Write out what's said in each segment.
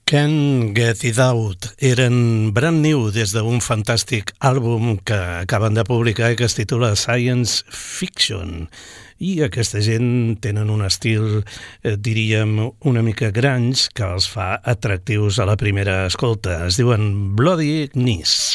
Can't Get It Out eren brand new des d'un fantàstic àlbum que acaben de publicar i que es titula Science Fiction. I aquesta gent tenen un estil, diríem, una mica grunge que els fa atractius a la primera escolta. Es diuen Bloody Knees.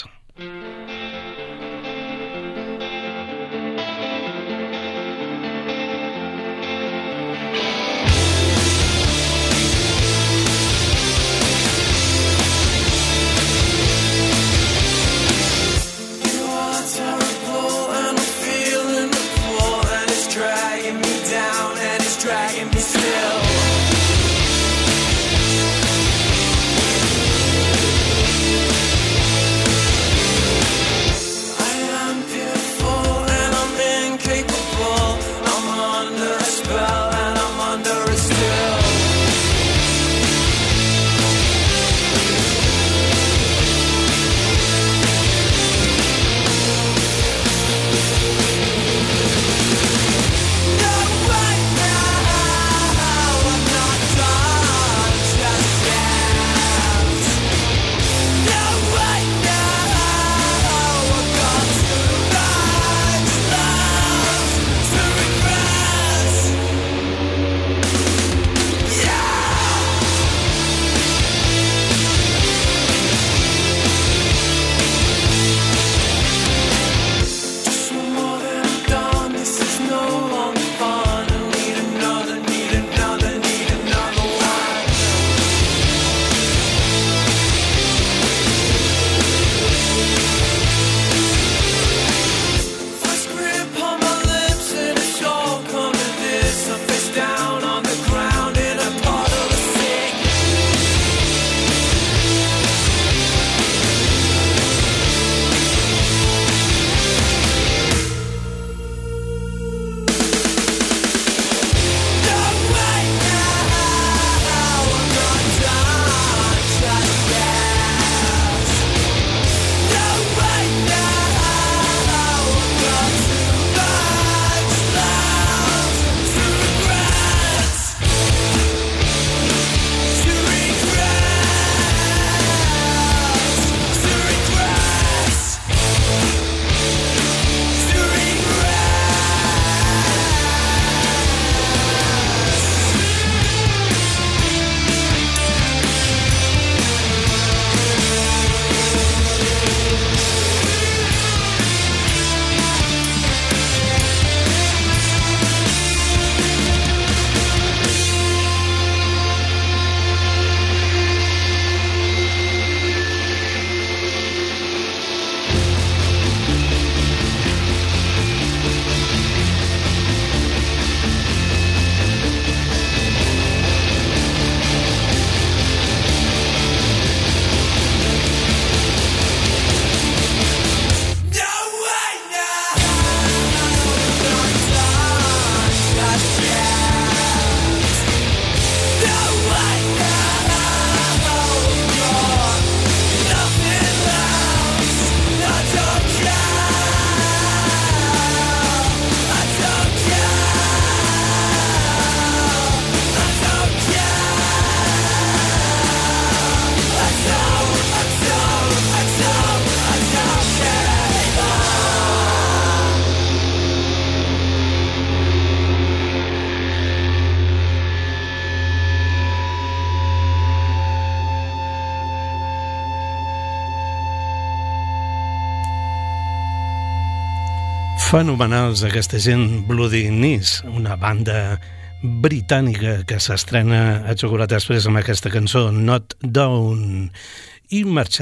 Fenomenals aquesta gent, Bloody Knees, una banda britànica que s'estrena a Chocolate Express amb aquesta cançó Not Down, i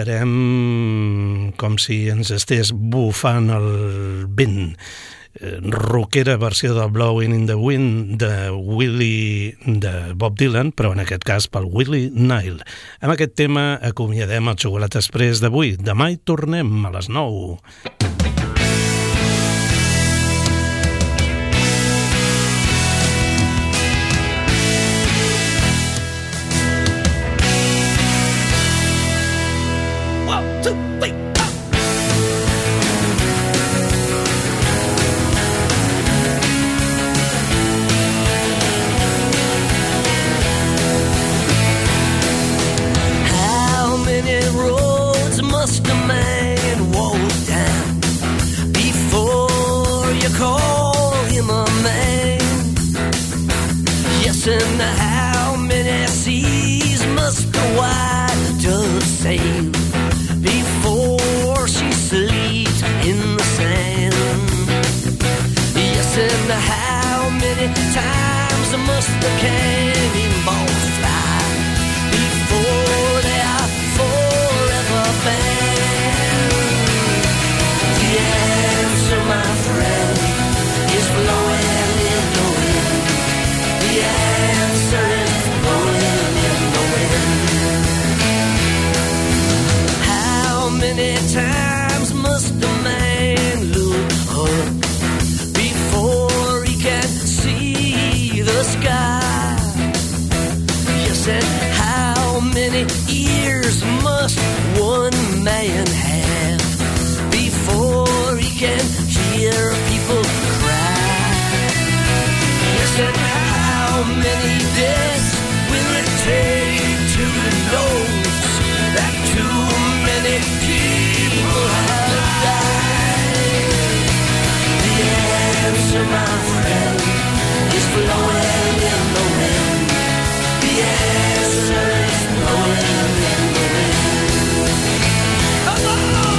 marxarem com si ens estés bufant el vent. Rockera versió del Blowing in the Wind de Bob Dylan, però en aquest cas pel Willie Nile. Amb aquest tema acomiadem el Chocolate Express d'avui. Demà hi tornem a les 9. how many seas must the white dove sail before she sleeps in the sand? Yes, and how many times must the cannonballs fly before they are forever banned? The answer, my friend, is blowing in the wind. The answer is blowing in the wind. How many times must a man look up before he can see the sky? Yes, and how many ears must one man have before he can hear people cry? Yes, and how many deaths will it take to know that too many people have died? The answer, my friend, is blowing in the wind. The answer is blowing in the wind. Come on!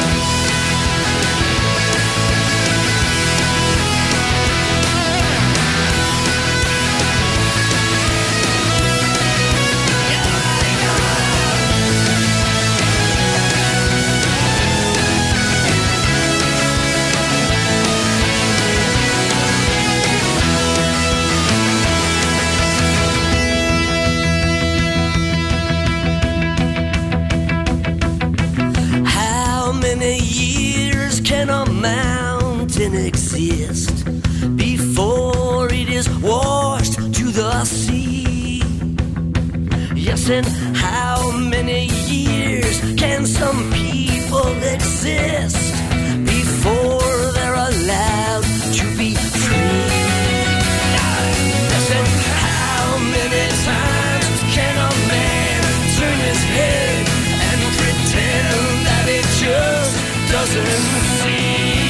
Can a mountain exist before it is washed to the sea? Yes, and how many years can some people exist before they're allowed to be free? Yes, and how many times can a man turn his head and pretend that it just doesn't see?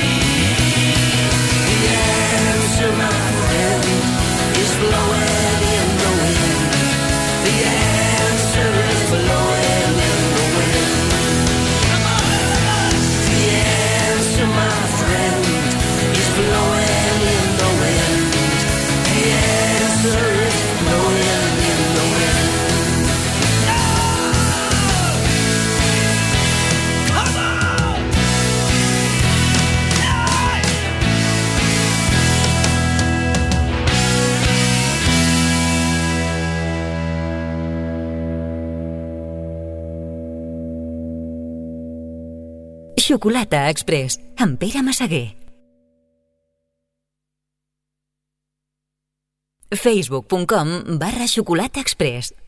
The answer, my friend, is blowing in the wind. The answer is blowing in the wind. Come on! The answer, my friend, is blowing in the wind. The answer is blowing in the wind. Come on! Xocolata Express, amb Pere Massaguer. Facebook.com/Xocolata Express.